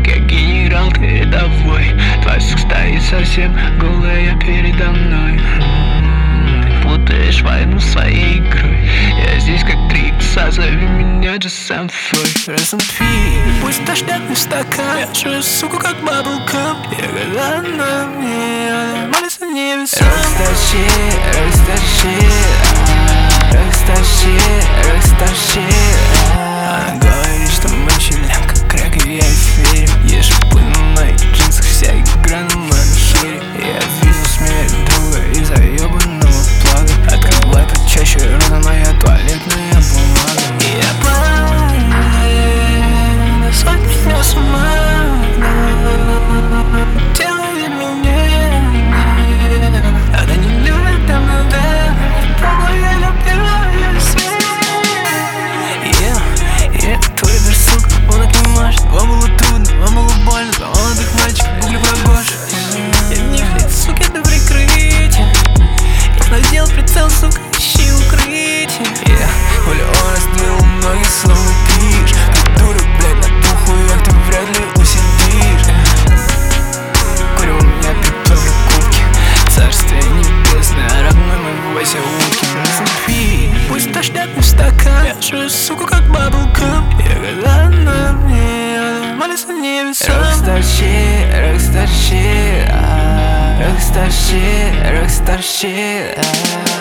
как я генерал, ты рядовой. Твой секс стоит совсем голая передо мной. Ты путаешь войну своей игрой. Я здесь как 3 икса, зови меня just some Фройд. Раз and пи, пусть дождят мне в стакан. Я жую суку как баблкам. Я когда на мне, она молится невесом. Рокстарши, рокстарши, рокстарши, рокстарши. Она говорит, что мы чилим, как крэк, и я ей верю. Ешь пыль на моих джинсах, вся игра на моем хере. Я видел смерть друга из-за ебаного плага. Открывай почаще, рода моя туалетная бумага. И я плаваю, сводит меня с ума. Делай меня, она не любит там надо. Пробуй, я люблю свет. Твой версук, он так не может. Вам было трудно, вам было больно. За молодых мальчиков гугли про Гошу. Я в них лиц, сука, это прикрытие. Я надел прицел, сука, ищи укрытие. Он раздвинул ноги, словно пишь. Ты дура, блядь, на туху, как ты вряд ли усидишь. Курю у меня припёрли кубки. Царствие небесное, родной мой Вася Утки. Пи, пусть дождят мне в стакан. Я жую суку, как баблкам. Я когда на мне, она молится невесом. Рокстарши, рокстарши, рокстарши, рокстарши.